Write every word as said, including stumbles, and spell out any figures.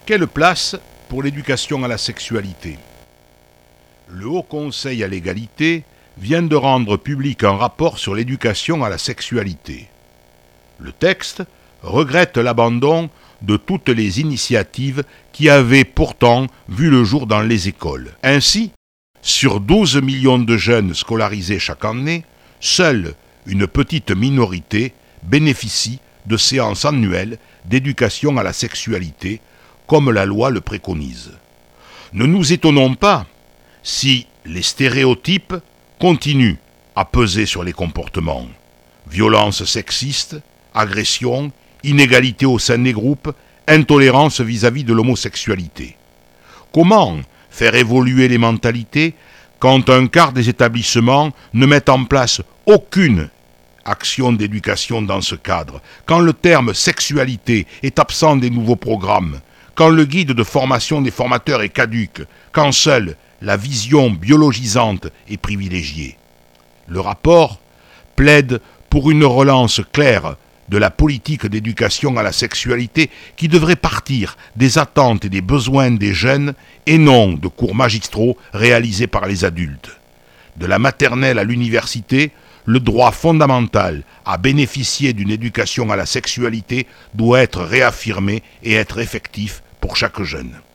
Quelle place pour l'éducation à la sexualité ? Le Haut Conseil à l'égalité vient de rendre public un rapport sur l'éducation à la sexualité. Le texte regrette l'abandon de toutes les initiatives qui avaient pourtant vu le jour dans les écoles. Ainsi, sur douze millions de jeunes scolarisés chaque année, seule une petite minorité bénéficie de séances annuelles d'éducation à la sexualité, comme la loi le préconise. Ne nous étonnons pas si les stéréotypes continuent à peser sur les comportements. Violences sexistes, agressions, inégalités au sein des groupes, intolérance vis-à-vis de l'homosexualité. Comment faire évoluer les mentalités quand un quart des établissements ne mettent en place aucune action d'éducation dans ce cadre, quand le terme sexualité est absent des nouveaux programmes, quand le guide de formation des formateurs est caduc, quand seule la vision biologisante est privilégiée. Le rapport plaide pour une relance claire de la politique d'éducation à la sexualité qui devrait partir des attentes et des besoins des jeunes et non de cours magistraux réalisés par les adultes. De la maternelle à l'université, le droit fondamental à bénéficier d'une éducation à la sexualité doit être réaffirmé et être effectif pour chaque jeune.